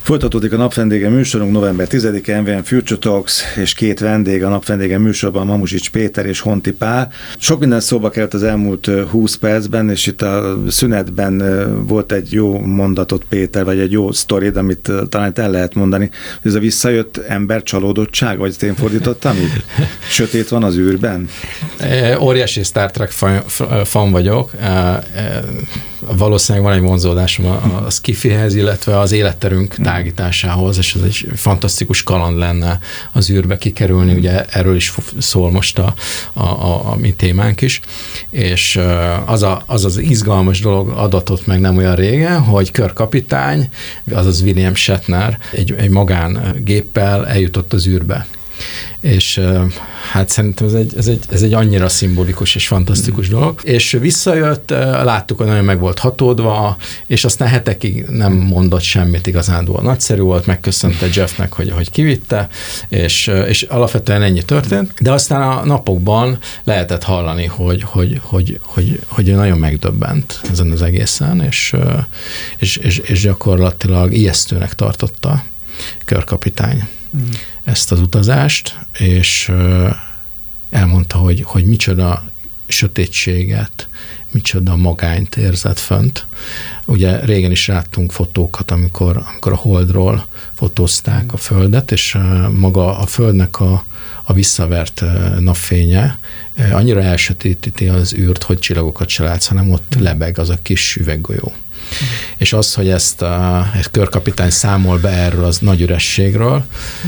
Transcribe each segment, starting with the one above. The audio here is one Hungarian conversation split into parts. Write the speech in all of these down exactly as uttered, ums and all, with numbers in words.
Folytatódik a Napvendége műsorunk november tizedike, em vé em Future Talks, és két vendég a Napvendége műsorban, Mamuzsics Péter és Honti Pál. Sok minden szóba került az elmúlt húsz percben, és itt a szünetben volt egy jó mondatot, Péter, vagy egy jó sztorid, amit talán el lehet mondani. Ez a visszajött ember csalódottság, vagy én fordítottam így? Sötét van az űrben? Óriási Star Trek fan vagyok. Valószínűleg van egy vonzódásom a, a skifihez, illetve az életterünk tágításához, és ez egy fantasztikus kaland lenne az űrbe kikerülni, ugye erről is szól most a, a, a, a mi témánk is, és az, a, az az izgalmas dolog adatot meg nem olyan régen, hogy Kirk kapitány, azaz William Shatner egy, egy magángéppel eljutott az űrbe. És hát szerintem ez egy, ez, egy, ez egy annyira szimbolikus és fantasztikus dolog. És visszajött, láttuk, hogy nagyon meg volt hatódva, és aztán hetekig nem mondott semmit igazánból. Nagyszerű volt, megköszönte Jeffnek, hogy, hogy kivitte, és, és alapvetően ennyi történt. De aztán a napokban lehetett hallani, hogy, hogy, hogy, hogy, hogy nagyon megdöbbent ezen az egészen, és, és, és, és gyakorlatilag ijesztőnek tartotta Kirk kapitány mm. ezt az utazást, és elmondta, hogy, hogy micsoda sötétséget, micsoda magányt érzett fönt. Ugye régen is láttunk fotókat, amikor, amikor a Holdról fotózták a Földet, és maga a Földnek a, a visszavert napfénye annyira elsötétíti az űrt, hogy csillagokat se látsz, hanem ott lebeg az a kis üveggolyó. Mm. És az, hogy ezt a Kirk kapitány számol be erről az nagy ürességről,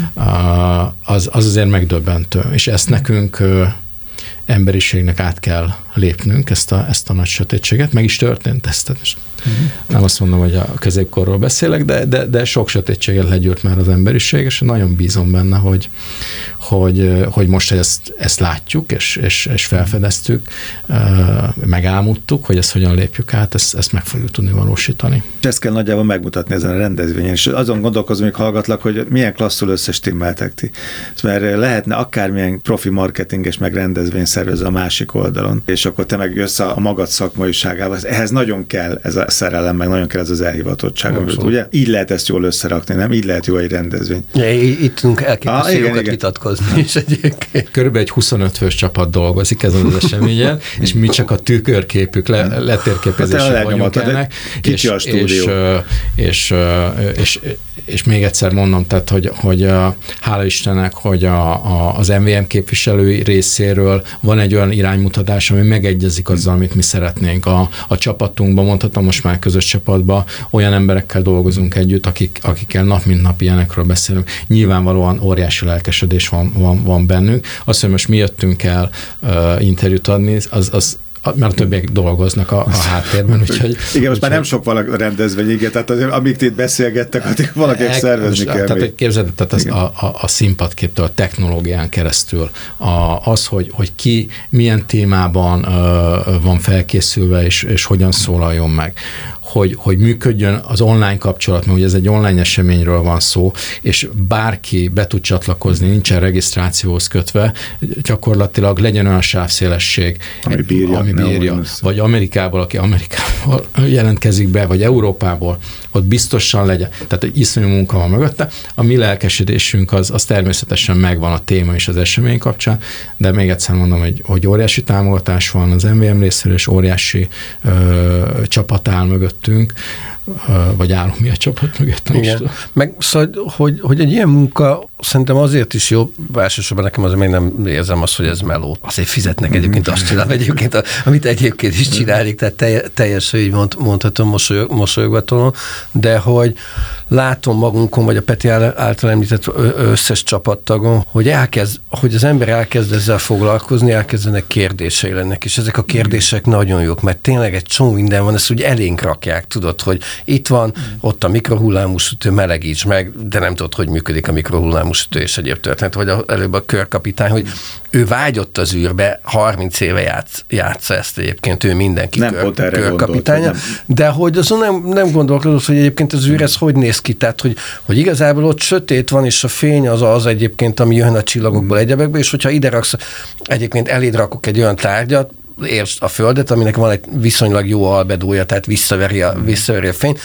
az, az azért megdöbbentő. És ezt nekünk emberiségnek át kell lépnünk, ezt a, ezt a nagy sötétséget. Meg is történt ezt. Mm. Nem azt mondom, hogy a középkorról beszélek, de, de, de sok sötétséget legyűrt már az emberiség, és nagyon bízom benne, hogy, hogy, hogy most ezt, ezt látjuk, és, és, és felfedeztük, megálmodtuk, hogy ezt hogyan lépjük át, ezt, ezt meg fogjuk tudni valósítani. Ezt kell nagyjából megmutatni ezen a rendezvényen, és azon gondolkozom, hogy hallgatlak, hogy milyen klasszul összestimmeltek ti. Mert lehetne akármilyen profi marketinges meg rendezvény szervező a másik oldalon, és akkor te meg jössz a magad szakmaiságával. Ehhez nagyon kell ez a szerelem, meg nagyon kell ez az elhivatottság. Amit, ugye? Így lehet ezt jól összerakni, nem? Így lehet jó egy rendezvény. Ja, itt tudunk elképesztő ah, jókat vitatkozni is egyébként. Körülbelül egy huszonöt fős csapat dolgozik ezen az eseményen, és mi csak a tükörképük, le, letérképezésre vagyunk ennek. Kicsi a stúdió. És, és, és, és még egyszer mondom, tehát, hogy, hogy hála Istennek, hogy a, a, az em vé em képviselői részéről van egy olyan iránymutatás, ami megegyezik azzal, amit mi szeretnénk. A, a csapatunkban, mondhatom most már közös csapatban, olyan emberekkel dolgozunk együtt, akik, akikkel nap mint nap ilyenekről beszélünk. Nyilvánvalóan óriási lelkesedés van, van, van bennünk. Azt, hogy most mi jöttünk el uh, interjút adni, az, az mert a többiek dolgoznak a, a háttérben, úgyhogy... Igen, most már nem sok valaki rendezvény, igen, tehát azért, amíg itt beszélgettek, addig valakinek szervezni kell. Tehát képzeld, tehát az, a, a, a színpadképtől, a technológián keresztül, a, az, hogy, hogy ki milyen témában uh, van felkészülve, és, és hogyan szólaljon meg. Hogy, hogy működjön az online kapcsolat, mert ugye ez egy online eseményről van szó, és bárki be tud csatlakozni, nincsen regisztrációhoz kötve, gyakorlatilag legyen olyan sávszélesség, ami bírja, ami bírja vagy Amerikából, aki Amerikából jelentkezik be, vagy Európából, ott biztosan legyen. Tehát egy iszonyú munka van mögötte. A mi lelkesedésünk az, az természetesen megvan a téma és az esemény kapcsán, de még egyszer mondom, hogy, hogy óriási támogatás van az em vé em részéről, és óriási ö, csapat áll mögöttünk, vagy állunk mi a csapat mögött. Igen. Meg szóval, hogy, hogy egy ilyen munka szerintem azért is jó, elsősorban nekem azért még nem érzem azt, hogy ez meló. Azért fizetnek egyébként, azt csinálom egyébként, amit egyébként is csináljuk, tehát teljesen így mond, mondhatom mosolyog, mosolyogva, de hogy látom magunkon, vagy a Peti által említett összes csapattagon, hogy, elkezd, hogy az ember elkezd ezzel foglalkozni, elkezdenek kérdései lennek, és ezek a kérdések nagyon jók, mert tényleg egy csomó minden van, ezt úgy elénk rakják, tudod, hogy itt van, ott a mikrohullámú sütő, melegíts meg, de nem tudod, hogy működik a mikrohullámú sütő és egyéb történet, vagy előbb a Kirk kapitány, hogy ő vágyott az űrbe, harminc éve játsz, játsza ezt egyébként, ő mindenki Kirk kapitánya, de hogy azon nem, nem gondolkodott, hogy egyébként az űr ez hogy néz ki, tehát hogy, hogy igazából ott sötét van, és a fény az az egyébként, ami jön a csillagokból egyebekbe, és hogyha ide raksz, egyébként eléd rakok egy olyan tárgyat, értsd a Földet, aminek van egy viszonylag jó albedója, tehát visszaveri a, visszaveri a fényt,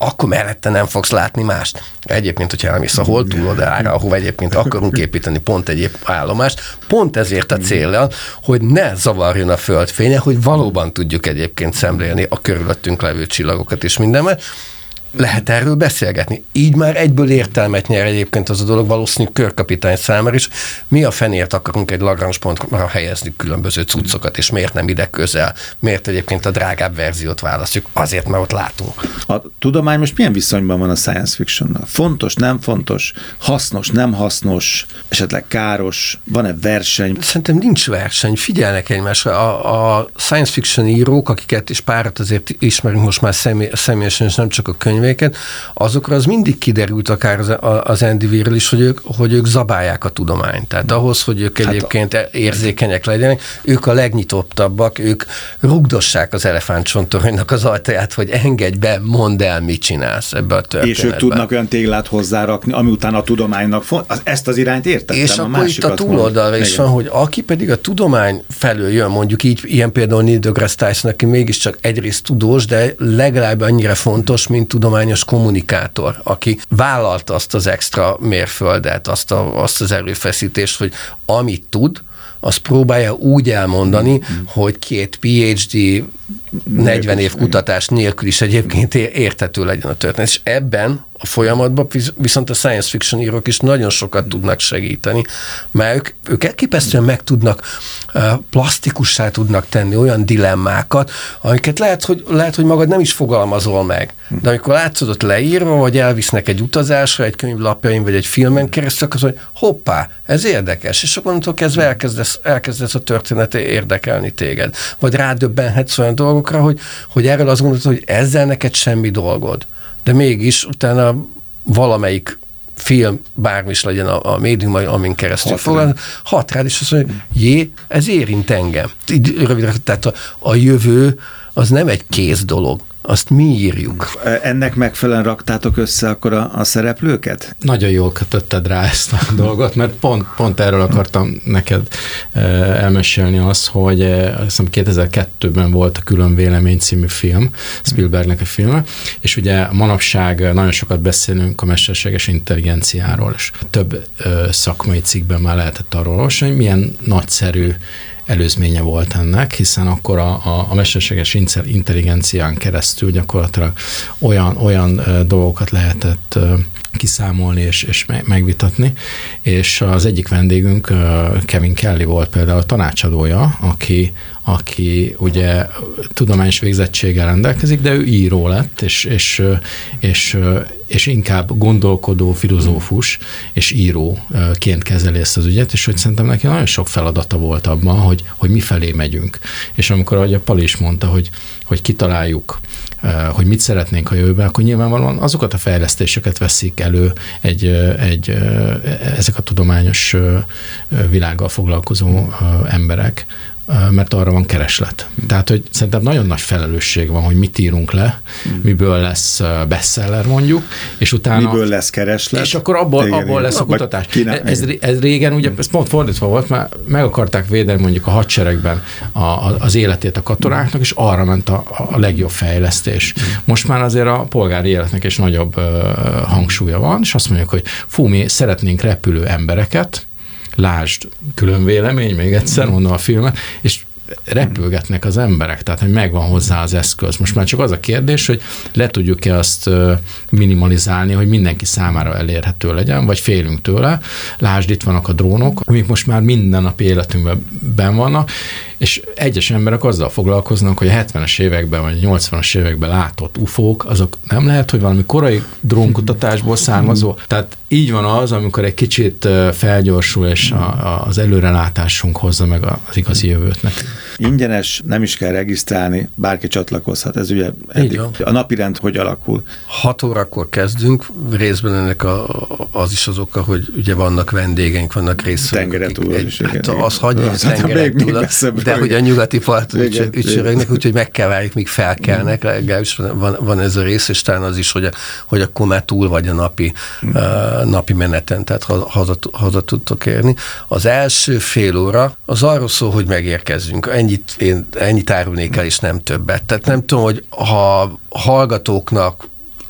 akkor mellette nem fogsz látni mást. Egyébként, hogyha elmész a hold túloldalára, ahova egyébként akarunk építeni pont egy állomást, pont ezért a céllal, hogy ne zavarjon a földfénye, hogy valóban tudjuk egyébként szemlélni a körülöttünk levő csillagokat és mindenmet, lehet erről beszélgetni. Így már egyből értelmet nyer egyébként az a dolog valószínűleg körkapitány számára is. Mi a fenért akarunk egy Lagrange pontra helyezni különböző cuccokat, és miért nem ide közel? Miért egyébként a drágább verziót választjuk? Azért, mert ott látunk. A tudomány most milyen viszonyban van a science fictionnal? Fontos, nem fontos? Hasznos, nem hasznos? Esetleg káros? Van-e verseny? Szerintem nincs verseny. Figyelnek egymásra. A, a science fiction írók, akiket is párat azért ismerünk most már személy, személyesen, és nem csak a könyv azokra az mindig kiderült akár az, az Andy Weirről is, hogy ők, hogy ők zabálják a tudományt. Tehát ahhoz, hogy ők egyébként hát a... érzékenyek legyenek, ők a legnyitottabbak, ők rugdossák az elefántcsontoronynak az ajtaját, hogy engedj be, mondd el, mit csinálsz ebbe a történetben. És ők tudnak olyan téglát hozzárakni, ami után a tudománynak font, ezt az irányt értettem. És a akkor itt a túloldalra is van, hogy aki pedig a tudomány felől jön, mondjuk így, ilyen például Neil deGrasse Tyson, aki mégiscsak egyrészt tudós, de legalább annyira fontos, mint tudományos kommunikátor, aki vállalta azt az extra mérföldet, azt, a, azt az erőfeszítést, hogy amit tud, azt próbálja úgy elmondani, mm-hmm. hogy két PhD, negyven év kutatás nélkül is egyébként érthető legyen a történet. És ebben a folyamatban viszont a science fiction írók is nagyon sokat tudnak segíteni, mert ők, ők elképesztően meg tudnak, plastikussá tudnak tenni olyan dilemmákat, amiket lehet hogy, lehet, hogy magad nem is fogalmazol meg. De amikor látszod ott leírva, vagy elvisznek egy utazásra, egy könyvlapjain, vagy egy filmen keresztül, akkor hogy hoppá, ez érdekes, és akkor onnantól kezdve elkezdesz, elkezdesz a történet érdekelni téged. Vagy rádöbbenhetsz olyan dolgokra, hogy, hogy erről azt gondolod, hogy ezzel neked semmi dolgod. De mégis utána valamelyik film, bármi is legyen a, a médium, amin keresztül fogad, hat rád, és azt mondja, jé, ez érint engem. Így rövidre, tehát a, a jövő az nem egy kész dolog. Azt mi írjuk. Ennek megfelelően raktátok össze akkor a, a szereplőket? Nagyon jól kötötted rá ezt a dolgot, mert pont, pont erről akartam neked elmesélni azt, hogy azt hiszem kétezer-kettőben volt a Külön vélemény című film, Spielbergnek a filme, és ugye manapság nagyon sokat beszélünk a mesterséges intelligenciáról, és több szakmai cikkben már lehetett arról olvasni, hogy milyen nagyszerű előzménye volt ennek, hiszen akkor a, a, a mesterséges intelligencián keresztül gyakorlatilag olyan, olyan dolgokat lehetett kiszámolni és, és megvitatni, és az egyik vendégünk, Kevin Kelly volt például a tanácsadója, aki, aki ugye tudományos végzettséggel rendelkezik, de ő író lett, és, és, és, és inkább gondolkodó, filozófus és íróként kezeli ezt az ügyet, és hogy szerintem neki nagyon sok feladata volt abban, hogy, hogy mifelé megyünk. És amikor, ahogy a Pali is mondta, hogy, hogy kitaláljuk, hogy mit szeretnénk a jövőben, akkor nyilvánvalóan azokat a fejlesztéseket veszik elő egy, egy, ezek a tudományos világgal foglalkozó emberek, mert arra van kereslet. Tehát, hogy szerintem nagyon nagy felelősség van, hogy mit írunk le, miből lesz bestseller mondjuk, és utána... Miből lesz kereslet. És akkor abból, igen, abból lesz a kutatás. Ez, ez régen, ugye, ez pont fordítva volt, mert meg akarták védeni mondjuk a hadseregben a, a, az életét a katonáknak, és arra ment a, a legjobb fejlesztés. Most már azért a polgári életnek is nagyobb uh, hangsúlya van, és azt mondjuk, hogy fú, mi szeretnénk repülő embereket, lásd, Külön vélemény, még egyszer mondom a filmet, és repülgetnek az emberek, tehát hogy megvan hozzá az eszköz. Most már csak az a kérdés, hogy le tudjuk-e azt minimalizálni, hogy mindenki számára elérhető legyen, vagy félünk tőle. Lásd, itt vannak a drónok, amik most már minden nap életünkben benn vannak, és egyes emberek azzal foglalkoznak, hogy a hetvenes években vagy a nyolcvanas években látott ufók, azok nem lehet, hogy valami korai drónkutatásból származó. Tehát így van az, amikor egy kicsit felgyorsul, és a, az előrelátásunk hozza meg az igazi jövőt nekünk. Ingyenes, nem is kell regisztrálni, bárki csatlakozhat. Ez ugye eddig, a napirend hogy alakul? Hat órakor kezdünk, részben ennek a, az is az oka, hogy ugye vannak vendégeink, vannak részvevők. Tengeren túl is. Hát az hagyja, hogy tengeren túl, de hogy a nyugati parton ücsörögnek, úgyhogy meg kell várjuk, míg felkelnek, legalábbis van, van ez a rész, és talán az is, hogy, a, hogy akkor már túl vagy a napi, uh, napi meneten, tehát haza, haza tudtok érni. Az első fél óra az arról szól, hogy megérkezzünk. Ennyit, én, ennyit árulnék el, és nem többet. Tehát nem tudom, hogy ha hallgatóknak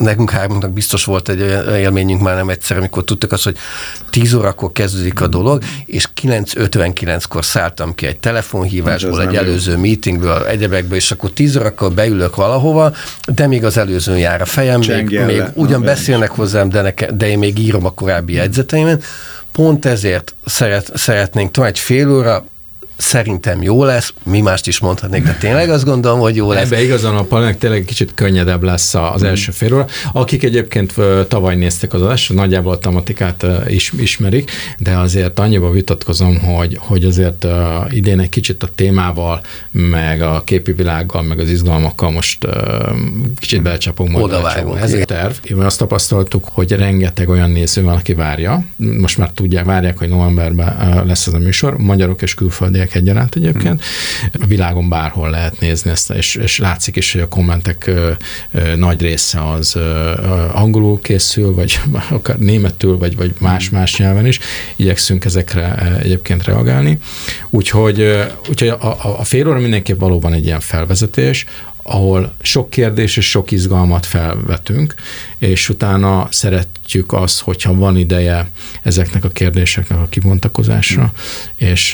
nekünk hármunknak biztos volt egy olyan élményünk már nem egyszer, amikor tudtuk azt, hogy tíz órakor kezdődik a dolog, és kilenc ötvenkilenckor szálltam ki egy telefonhívásból, egy előző meetingből, egyebekből, és akkor tíz órakor beülök valahova, de még az előzőn jár a fejem, még, még ugyan beszélnek hozzám, de, neke, de én még írom a korábbi jegyzeteimet. Pont ezért szeret, szeretnénk tovább egy fél óra, szerintem jó lesz, mi mást is mondhatnék, de tényleg azt gondolom, hogy jó lesz. Ebbe igazán a Palinak tényleg kicsit könnyedebb lesz az első fél óra. Akik egyébként tavaly néztek az adást, nagyjából a tematikát is ismerik, de azért annyiba vitatkozom, hogy, hogy azért idén egy kicsit a témával, meg a képi világgal, meg az izgalmakkal most kicsit belecsapunk majd. Odavágunk. Ez a terv. Én azt tapasztaltuk, hogy rengeteg olyan néző van, aki várja. Most már tudják, várják, hogy novemberben lesz ez a műsor. Magyarok és külföldiek egyaránt egyébként. A világon bárhol lehet nézni ezt, és, és látszik is, hogy a kommentek ö, ö, nagy része az ö, angolul készül, vagy akár németül, vagy, vagy más-más nyelven is. Igyekszünk ezekre egyébként reagálni. Úgyhogy, úgyhogy a, a, a fél óra mindenképp valóban egy ilyen felvezetés, ahol sok kérdés és sok izgalmat felvetünk, és utána szeretjük azt, hogyha van ideje ezeknek a kérdéseknek a kibontakozásra, mm. és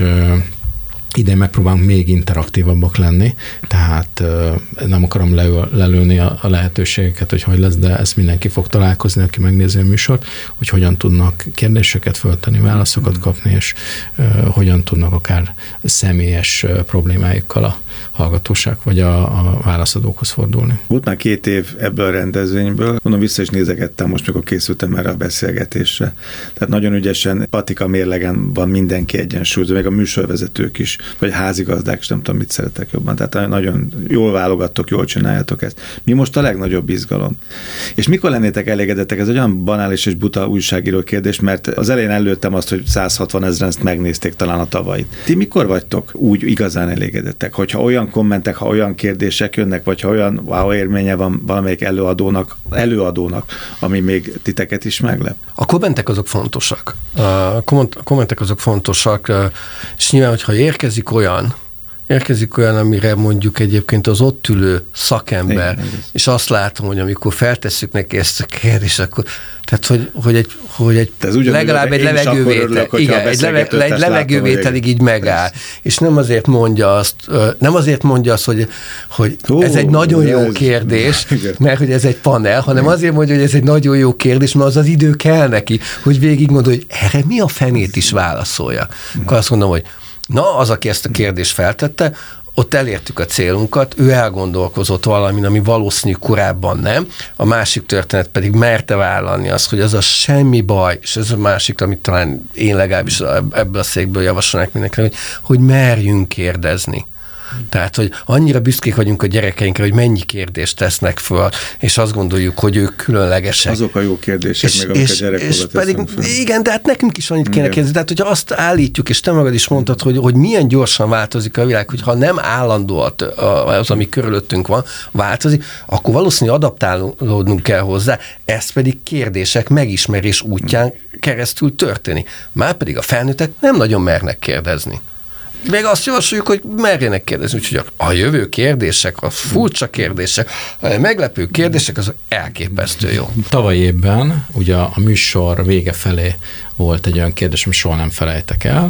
idén megpróbálunk még interaktívabbak lenni, tehát nem akarom leül, lelőni a, a lehetőségeket, hogy hogy lesz, de ezt mindenki fog találkozni, aki megnézi a műsort, hogy hogyan tudnak kérdéseket föltenni, válaszokat kapni, és uh, hogyan tudnak akár személyes uh, problémáikkal a hallgatóság vagy a, a válaszadókhoz fordulni. Volt már két év ebből a rendezvényből, mondom, vissza is nézegettem most, mikor készültem erre a beszélgetésre. Tehát nagyon ügyesen, patika mérlegen van mindenki egyensúlyozó, meg a műsorvezetők is, vagy házigazdák, és nem tudom, mit szeretek jobban. Tehát nagyon jól válogattok, jól csináljátok ezt. Mi most a legnagyobb izgalom? És mikor lennétek elégedettek? Ez egy olyan banális és buta újságíró kérdés, mert az elején előttem azt, hogy száz hatvan ezeren ezt megnézték talán a tavait. Ti mikor vagytok úgy igazán elégedettek? Hogyha olyan kommentek, ha olyan kérdések jönnek, vagy ha olyan wow élménye van valamelyik előadónak, előadónak, ami még titeket is meglep? A kommentek azok fontosak. A kommentek azok fontosak, és nyilván, hogyha érkezik olyan, érkezik olyan, amire mondjuk egyébként az ott ülő szakember, igen, és azt látom, hogy amikor feltesszük neki ezt a kérdést, akkor tehát, hogy, hogy egy, hogy egy legalább egy levegővétel, igen, egy, leve, egy levegővételig így megáll. Persze. És nem azért mondja azt, nem azért mondja azt, hogy, hogy Hú, ez egy nagyon jó ez, kérdés, igen. mert hogy ez egy panel, hanem igen. azért mondja, hogy ez egy nagyon jó kérdés, mert az az idő kell neki, hogy végig mondja, hogy erre mi a fenét is válaszolja. Igen. Akkor azt mondom, hogy na, az, aki ezt a kérdést feltette, ott elértük a célunkat, ő elgondolkozott valamin, ami valószínű korábban nem, a másik történet pedig merte vállalni azt, hogy az a semmi baj, és ez a másik, amit talán én legalábbis ebből a székből javasolnák mindenkinek, hogy, hogy merjünk kérdezni. Tehát, hogy annyira büszkék vagyunk a gyerekeinkre, hogy mennyi kérdést tesznek föl, és azt gondoljuk, hogy ők különlegesek. Azok a jó kérdések, és, még amik és, a gyerekkorban teszünk föl. Igen, de hát nekünk is annyit kéne kérdezni. Tehát, hogyha azt állítjuk, és te magad is mondtad, hogy, hogy milyen gyorsan változik a világ, hogyha nem állandó az, ami körülöttünk van, változik, akkor valószínűleg adaptálódnunk kell hozzá, ez pedig kérdések megismerés útján keresztül történik. Márpedig a felnőttek nem nagyon mernek kérdezni. Még azt javasoljuk, hogy merjenek kérdezni, úgyhogy a jövő kérdések, a furcsa kérdések, a meglepő kérdések, azok elképesztő jó. Tavaly évben, ugye a műsor vége felé volt egy olyan kérdés, amit soha nem felejtek el.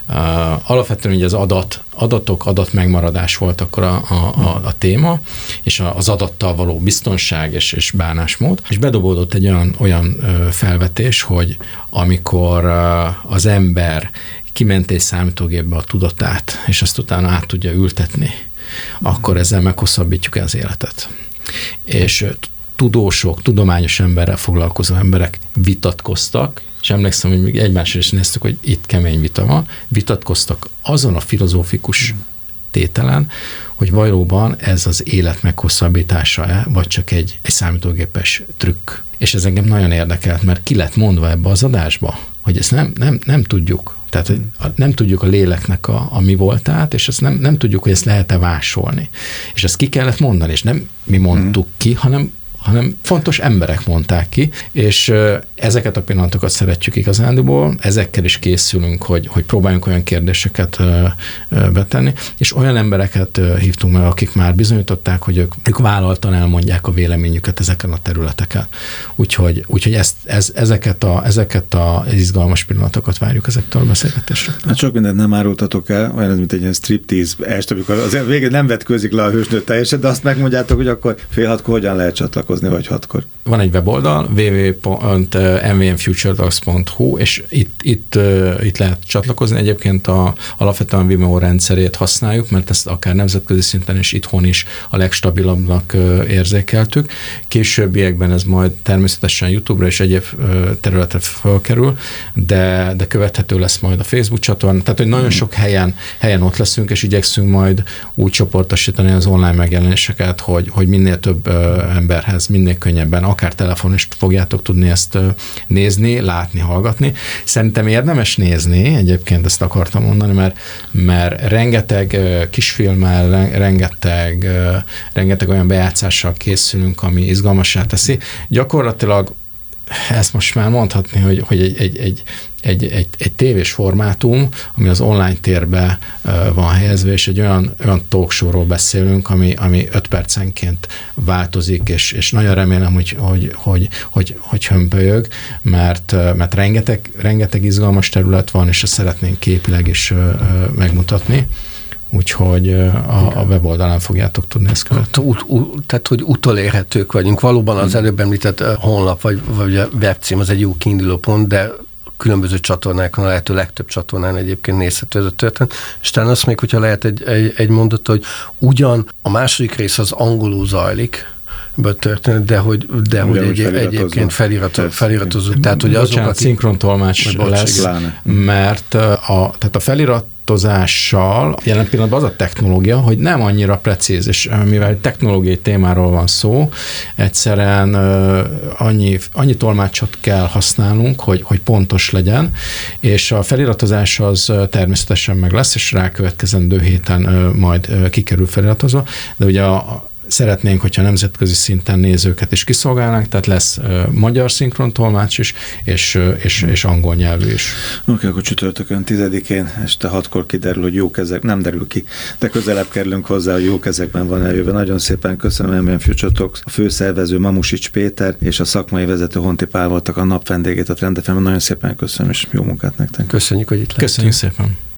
Uh, alapvetően ugye az adat, adatok, adatmegmaradás volt akkor a, a, a, a téma, és az adattal való biztonság és, és bánásmód, és bedobódott egy olyan, olyan uh, felvetés, hogy amikor uh, az ember kiment egy számítógépbe a tudatát, és azt utána át tudja ültetni, akkor ezzel meghosszabbítjuk az életet. És tudósok, tudományos emberrel foglalkozó emberek vitatkoztak, és emlékszem, hogy még egymásra is néztük, hogy itt kemény vita van, vitatkoztak azon a filozófikus tételen, hogy valóban ez az élet meghosszabbítása-e, vagy csak egy, egy számítógépes trükk. És ez engem nagyon érdekelt, mert ki lett mondva ebbe az adásba, hogy ezt nem, nem, nem tudjuk. Tehát hogy nem tudjuk a léleknek a, a mi voltát, és ezt nem, nem tudjuk, hogy ezt lehet-e másolni. És ezt ki kellett mondani, és nem mi mondtuk ki, hanem hanem fontos emberek mondták ki, és ezeket a pillanatokat szeretjük igazándiból, ezekkel is készülünk, hogy, hogy próbáljunk olyan kérdéseket betenni, és olyan embereket hívtunk meg, akik már bizonyították, hogy ők, ők vállaltan elmondják a véleményüket ezeken a területeken. Úgyhogy, úgyhogy ezt, ez, ezeket, a, ezeket a izgalmas pillanatokat várjuk ezektől a beszélgetésre. Hát sok mindent nem árultatok el, olyan ez, mint egy ilyen striptease est, amikor azért végén nem vetkőzik le a hősnő teljesen, de azt megmondjátok, hogy akkor fél hatkor hogyan lehet csatlakozni, vagy hatkor. Van egy weboldal, double-u double-u double-u pont em vé em future talks pont hu, és itt, itt, itt lehet csatlakozni. Egyébként a, alapvetően Vimeo rendszerét használjuk, mert ezt akár nemzetközi szinten és itthon is a legstabilabbnak érzékeltük. Későbbiekben ez majd természetesen YouTube-ra és egyéb területre fölkerül, de, de követhető lesz majd a Facebook csatorna. Tehát, hogy nagyon sok helyen, helyen ott leszünk, és igyekszünk majd úgy csoportosítani az online megjelenéseket, hogy, hogy minél több emberhez, minél könnyebben, akár telefonon is fogjátok tudni ezt nézni, látni, hallgatni. Szerintem érdemes nézni, egyébként ezt akartam mondani, mert, mert rengeteg kisfilmmel, rengeteg, rengeteg olyan bejátszással készülünk, ami izgalmassá teszi. Gyakorlatilag ezt most már mondhatni, hogy, hogy egy, egy, egy, egy, egy, egy tévés formátum, ami az online térbe van helyezve, és egy olyan, olyan talkshowról beszélünk, ami, ami öt percenként változik, és, és nagyon remélem, hogy, hogy, hogy, hogy, hogy hömpölyög, mert, mert rengeteg, rengeteg izgalmas terület van, és ezt szeretnénk képileg is megmutatni. Úgyhogy a, a weboldalán fogjátok tudni ezt követni. Ut, ut, tehát, hogy utolérhetők vagyunk. Valóban az előbb említett honlap, vagy, vagy a webcím az egy jó kiinduló pont, de különböző csatornákon, a lehető legtöbb csatornán egyébként nézhető ez a történet. És talán azt még, hogyha lehet egy, egy, egy mondat, hogy ugyan a második rész az angolul zajlik, történet, de hogy, de hogy egy, egyébként feliratozó. feliratozó. Tehát, hogy azok, Bocsánat, akik... szinkrontolmács lesz, mert a, tehát a feliratozással jelen pillanatban az a technológia, hogy nem annyira precíz, és mivel technológiai témáról van szó, egyszerűen annyi, annyi tolmácsot kell használnunk, hogy, hogy pontos legyen, és a feliratozás az természetesen meg lesz, és rákövetkezendő héten majd kikerül feliratozva, de ugye a szeretnénk, hogyha nemzetközi szinten nézőket is kiszolgálnánk, tehát lesz uh, magyar szinkrontolmács is, és, uh, és, és angol nyelvű is. Oké, okay, akkor csütörtökön tizedikén este hatkor kiderül, hogy jó kezek, nem derül ki, de közelebb kerülünk hozzá, hogy jó kezekben van eljövő. Nagyon szépen köszönöm, em vé em Future Talks, a főszervező Mamusics Péter és a szakmai vezető Honti Pál voltak a nap vendégét a Trend ef em-en. Nagyon szépen köszönöm, és jó munkát nektek. Köszönjük, hogy itt lehetünk. Köszönjük szépen.